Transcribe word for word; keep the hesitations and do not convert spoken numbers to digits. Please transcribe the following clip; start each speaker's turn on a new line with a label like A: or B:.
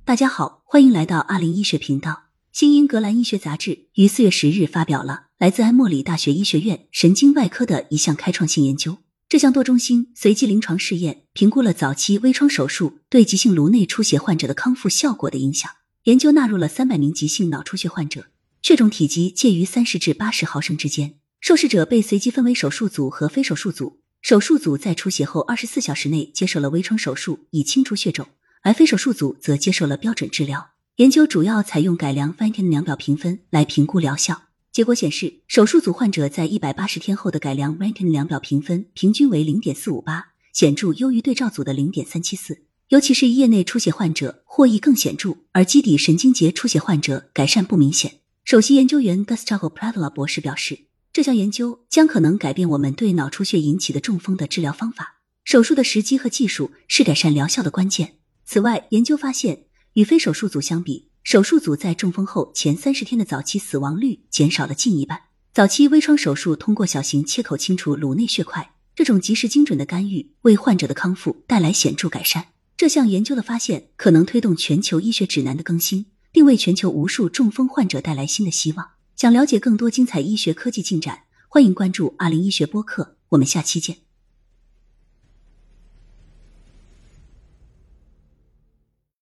A: 大家好，欢迎来到阿林医学频道。新英格兰医学杂志于四月十日发表了来自埃默里大学医学院神经外科的一项开创性研究。这项多中心随机临床试验评估了早期微创手术对急性颅内出血患者的康复效果的影响。研究纳入了三百名急性脑出血患者，血种体积介于三十至八十毫升之间。受试者被随机分为手术组和非手术组。手术组在出血后二十四小时内接受了微创手术以清除血肿，而非手术组则接受了标准治疗。研究主要采用改良 Vineland 量表评分来评估疗效。结果显示，手术组患者在一百八十天后的改良 Vineland 量表评分平均为 零点四五八， 显著优于对照组的 零点三七四， 尤其是腋内出血患者获益更显著，而基底神经节出血患者改善不明显。首席研究员 Gustavo Pradilla 博士表示，这项研究将可能改变我们对脑出血引起的中风的治疗方法。手术的时机和技术是改善疗效的关键。此外，研究发现，与非手术组相比，手术组在中风后前三十天的早期死亡率减少了近一半。早期微创手术通过小型切口清除颅内血块，这种及时精准的干预为患者的康复带来显著改善。这项研究的发现可能推动全球医学指南的更新，并为全球无数中风患者带来新的希望。想了解更多精彩医学科技进展，欢迎关注阿林医学播客，我们下期见。